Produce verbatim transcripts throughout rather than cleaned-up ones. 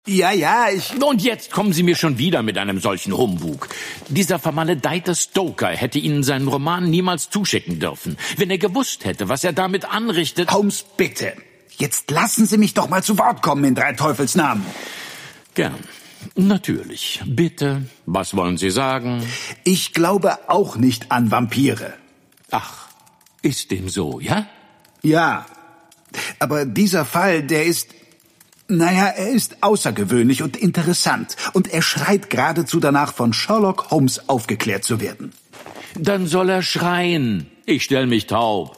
Ja, ja, ich... Und jetzt kommen Sie mir schon wieder mit einem solchen Humbug. Dieser vermaledeite Stoker hätte Ihnen seinen Roman niemals zuschicken dürfen. Wenn er gewusst hätte, was er damit anrichtet... Holmes, bitte. Jetzt lassen Sie mich doch mal zu Wort kommen in drei Teufels Namen. Gern. Natürlich. Bitte. Was wollen Sie sagen? Ich glaube auch nicht an Vampire. Ach, ist dem so, ja? Ja. Aber dieser Fall, der ist... Naja, er ist außergewöhnlich und interessant. Und er schreit geradezu danach, von Sherlock Holmes aufgeklärt zu werden. Dann soll er schreien. Ich stell mich taub.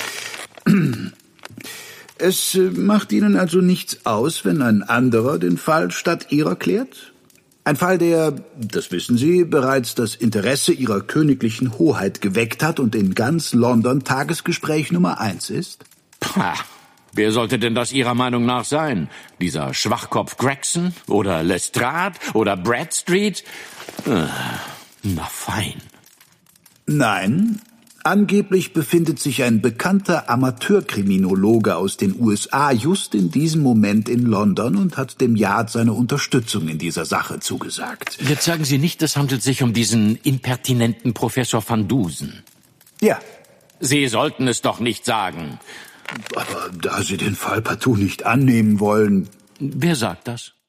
Es macht Ihnen also nichts aus, wenn ein anderer den Fall statt Ihrer klärt? Ein Fall, der, das wissen Sie, bereits das Interesse Ihrer königlichen Hoheit geweckt hat und in ganz London Tagesgespräch Nummer eins ist? Pah. Wer sollte denn das Ihrer Meinung nach sein? Dieser Schwachkopf Gregson oder Lestrade oder Bradstreet? Äh, na fein. Nein, angeblich befindet sich ein bekannter Amateurkriminologe aus den U S A just in diesem Moment in London und hat dem Yard seine Unterstützung in dieser Sache zugesagt. Jetzt sagen Sie nicht, es handelt sich um diesen impertinenten Professor Van Dusen. Ja. Sie sollten es doch nicht sagen. Aber da Sie den Fall partout nicht annehmen wollen... Wer sagt das?